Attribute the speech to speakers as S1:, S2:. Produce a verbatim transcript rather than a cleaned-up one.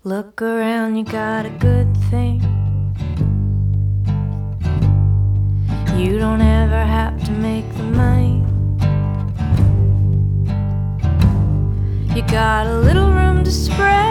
S1: Look around, you got a good thing. You don't ever have to make the money. You got a little room to spread.